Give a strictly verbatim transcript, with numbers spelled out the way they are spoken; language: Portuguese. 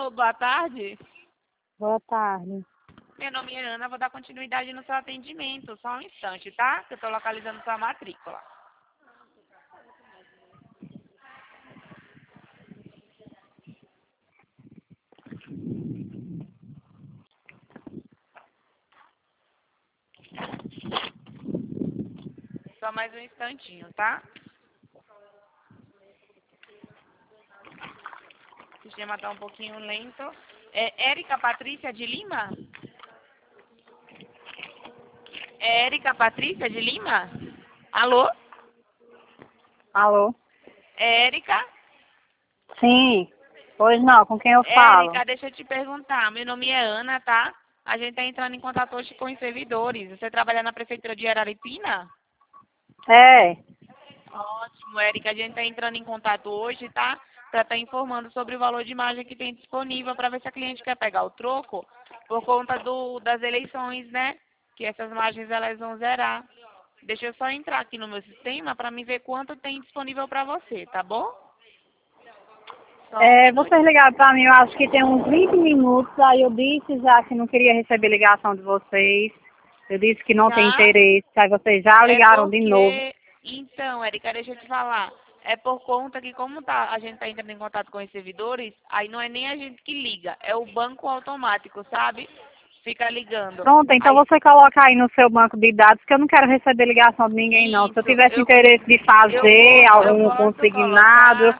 Alô, boa tarde. Boa tarde. Meu nome é Ana, vou dar continuidade no seu atendimento. Só um instante, tá? Que eu estou localizando sua matrícula. Só mais um instantinho, tá? O sistema está um pouquinho lento. É Érica Patrícia de Lima? É Érica Patrícia de Lima? Alô? Alô? É Érica? Sim. Pois não, com quem eu falo? Érica, deixa eu te perguntar. Meu nome é Ana, tá? A gente está entrando em contato hoje com os servidores. Você trabalha na prefeitura de Araripina? É. Ótimo, Érica. A gente está entrando em contato hoje, tá? Para estar informando sobre o valor de imagem que tem disponível para ver se a cliente quer pegar o troco por conta do, das eleições, né? Que essas margens elas vão zerar. Deixa eu só entrar aqui no meu sistema para me ver quanto tem disponível para você, tá bom? Só um É, minuto. vocês ligaram pra mim, eu acho que tem uns vinte minutos, aí eu disse já que não queria receber ligação de vocês. Eu disse que não tem Já? interesse, aí vocês já É ligaram de novo. porque, então, Érica, deixa eu te falar. É por conta que como tá, a gente tá entrando em contato com os servidores, aí não é nem a gente que liga, é o banco automático, sabe? Fica ligando. Pronto, então Aí, você coloca aí no seu banco de dados que eu não quero receber ligação de ninguém não. Se eu isso, tivesse eu, interesse de eu, fazer po- eu algum posso consignado, colocar. eu